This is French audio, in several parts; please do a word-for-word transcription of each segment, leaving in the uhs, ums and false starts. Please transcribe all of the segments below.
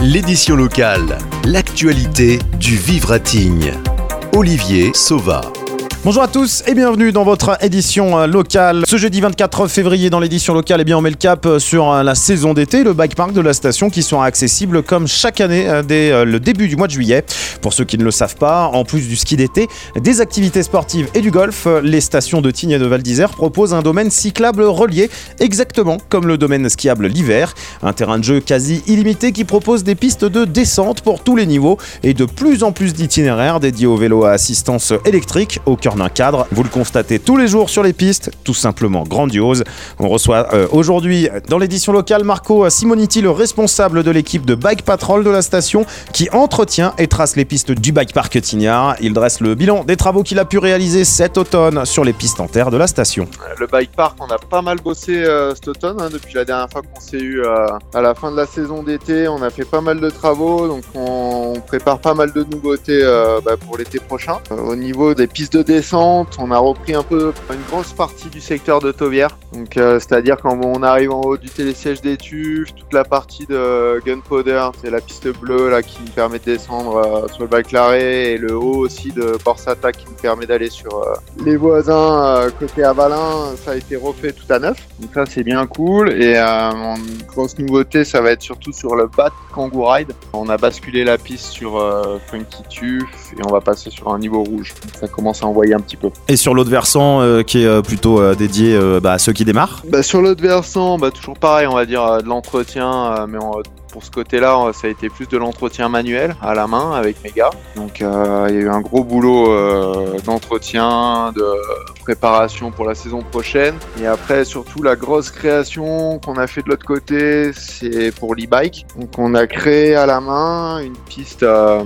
L'édition locale, l'actualité du vivre à Tignes. Olivier Sauva. Bonjour à tous et bienvenue dans votre édition locale. Ce jeudi vingt-quatre février dans l'édition locale, eh bien on met le cap sur la saison d'été, le bike park de la station qui sera accessible comme chaque année dès le début du mois de juillet. Pour ceux qui ne le savent pas, en plus du ski d'été, des activités sportives et du golf, les stations de Tignes et de Val d'Isère proposent un domaine cyclable relié, exactement comme le domaine skiable l'hiver. Un terrain de jeu quasi illimité qui propose des pistes de descente pour tous les niveaux et de plus en plus d'itinéraires dédiés aux vélos à assistance électrique au cœur d'un cadre. Vous le constatez tous les jours sur les pistes, tout simplement grandiose. On reçoit euh, aujourd'hui dans l'édition locale Marco Simoniti, le responsable de l'équipe de Bike Patrol de la station qui entretient et trace les pistes du bike park Tignard. Il dresse le bilan des travaux qu'il a pu réaliser cet automne sur les pistes en terre de la station. Le bike park, on a pas mal bossé euh, cet automne, hein, depuis la dernière fois qu'on s'est eu euh, à la fin de la saison d'été. On a fait pas mal de travaux, donc on, on prépare pas mal de nouveautés euh, bah, pour l'été prochain. Euh, au niveau des pistes de descente, on a repris un peu une grosse partie du secteur de Tovière. Donc, euh, c'est-à-dire quand on arrive en haut du télésiège des Tuves, toute la partie de Gunpowder, c'est la piste bleue là qui nous permet de descendre euh, sur le Val Claret, et le haut aussi de Borsata qui nous permet d'aller sur euh, les voisins euh, côté Avalin. Ça a été refait tout à neuf. Donc ça c'est bien cool. Et euh, une grosse nouveauté, ça va être surtout sur le Bat Kangoo Ride. On a basculé la piste sur euh, Funky Tuve et on va passer sur un niveau rouge. Donc, ça commence à envoyer un petit peu. Et sur l'autre versant euh, qui est euh, plutôt euh, dédié euh, bah, à ceux qui démarrent bah, Sur l'autre versant, bah, toujours pareil, on va dire euh, de l'entretien, euh, mais on, pour ce côté-là, ça a été plus de l'entretien manuel à la main avec mes gars. Donc euh, il y a eu un gros boulot euh, d'entretien, de préparation pour la saison prochaine. Et après, surtout la grosse création qu'on a fait de l'autre côté, c'est pour l'e-bike. Donc on a créé à la main une piste euh,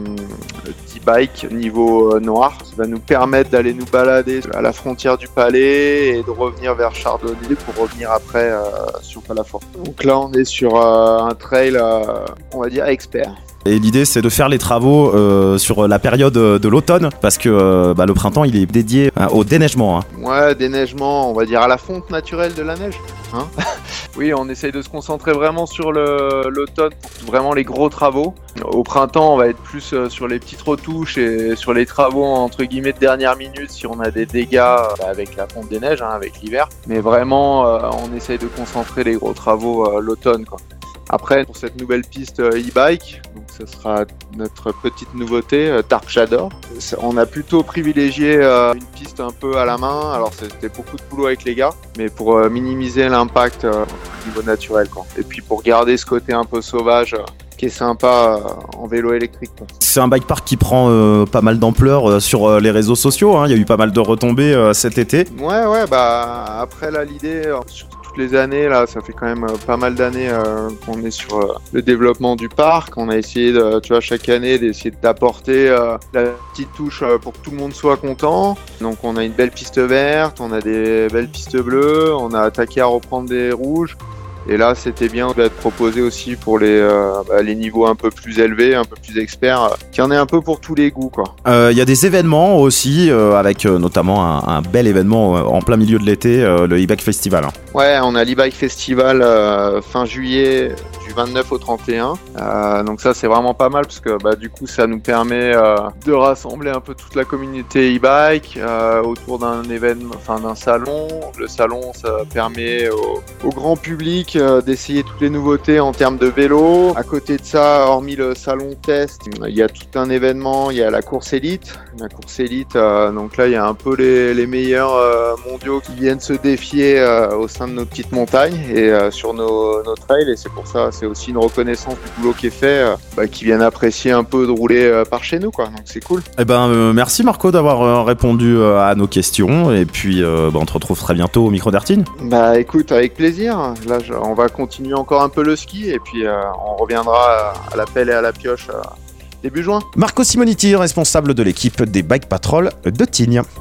d'e-bike niveau euh, noir. Ça va nous permettre d'aller nous balader à la frontière du Palais et de revenir vers Chardonnay pour revenir après euh, sur Palafort. Donc là, on est sur euh, un trail euh, on va dire expert. Et l'idée c'est de faire les travaux euh, sur la période de l'automne parce que euh, bah, le printemps il est dédié hein, au déneigement. Hein. Ouais, déneigement, on va dire à la fonte naturelle de la neige. Hein. Oui, on essaye de se concentrer vraiment sur le, l'automne, vraiment les gros travaux. Au printemps, on va être plus sur les petites retouches et sur les travaux entre guillemets de dernière minute si on a des dégâts bah, avec la fonte des neiges, hein, avec l'hiver. Mais vraiment, euh, on essaye de concentrer les gros travaux euh, l'automne, quoi. Après, pour cette nouvelle piste e-bike, donc ce sera notre petite nouveauté, euh, Dark Shadow. On a plutôt privilégié euh, une piste un peu à la main. Alors c'était beaucoup de boulot avec les gars, mais pour euh, minimiser l'impact euh, au niveau naturel, quoi. Et puis pour garder ce côté un peu sauvage. Euh, qui est sympa euh, en vélo électrique, quoi. C'est un bike park qui prend euh, pas mal d'ampleur euh, sur euh, les réseaux sociaux, hein. Il y a eu pas mal de retombées euh, cet été. Ouais, ouais, bah après là l'idée, euh, sur toutes les années, là, ça fait quand même euh, pas mal d'années euh, qu'on est sur euh, le développement du parc. On a essayé, de, tu vois, chaque année d'essayer d'apporter euh, la petite touche euh, pour que tout le monde soit content. Donc on a une belle piste verte, on a des belles pistes bleues, on a attaqué à reprendre des rouges. Et là, c'était bien d'être proposé aussi pour les, euh, bah, les niveaux un peu plus élevés, un peu plus experts, euh, qu'il y en ait un peu pour tous les goûts, quoi. Il euh, y a des événements aussi, euh, avec euh, notamment un, un bel événement euh, en plein milieu de l'été, euh, le e-bike festival. Hein. Ouais, on a l'e-bike festival euh, fin juillet, du vingt-neuf au trente et un. Euh, donc ça, c'est vraiment pas mal parce que bah, du coup, ça nous permet euh, de rassembler un peu toute la communauté e-bike euh, autour d'un événement, enfin d'un salon. Le salon, ça permet au, au grand public d'essayer toutes les nouveautés en termes de vélo. À côté de ça, hormis le salon test, il y a tout un événement, il y a la course élite. La course élite, euh, donc là il y a un peu les, les meilleurs euh, mondiaux qui viennent se défier euh, au sein de nos petites montagnes et euh, sur nos, nos trails, et c'est pour ça, c'est aussi une reconnaissance du boulot qui est fait, euh, bah, qui viennent apprécier un peu de rouler euh, par chez nous, quoi. Donc c'est cool. Eh ben euh, merci Marco d'avoir euh, répondu euh, à nos questions, et puis euh, bah, on te retrouve très bientôt au micro d'Artine. Bah écoute, avec plaisir. Là je on va continuer encore un peu le ski et puis euh, on reviendra à la pelle et à la pioche euh, début juin. Marco Simoniti, responsable de l'équipe des Bike Patrol de Tignes.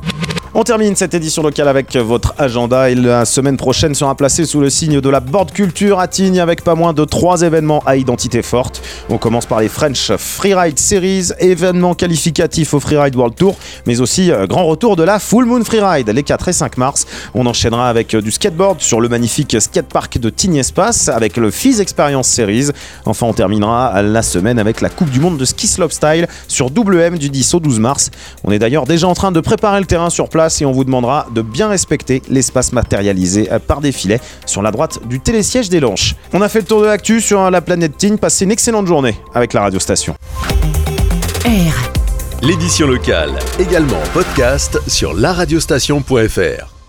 On termine cette édition locale avec votre agenda et la semaine prochaine sera placée sous le signe de la Board Culture à Tignes avec pas moins de trois événements à identité forte. On commence par les French Freeride Series, événement qualificatif au Freeride World Tour, mais aussi euh, grand retour de la Full Moon Freeride les quatre et cinq mars. On enchaînera avec euh, du skateboard sur le magnifique skatepark de Tignes Espace avec le Fizz Experience Series. Enfin, on terminera la semaine avec la Coupe du Monde de ski slopestyle sur W M du dix au douze mars. On est d'ailleurs déjà en train de préparer le terrain sur place et on vous demandera de bien respecter l'espace matérialisé par des filets sur la droite du télésiège des Lanches. On a fait le tour de l'actu sur la planète Tignes. Passez une excellente journée avec la radiostation. L'édition locale, également en podcast sur la radiostation point f r.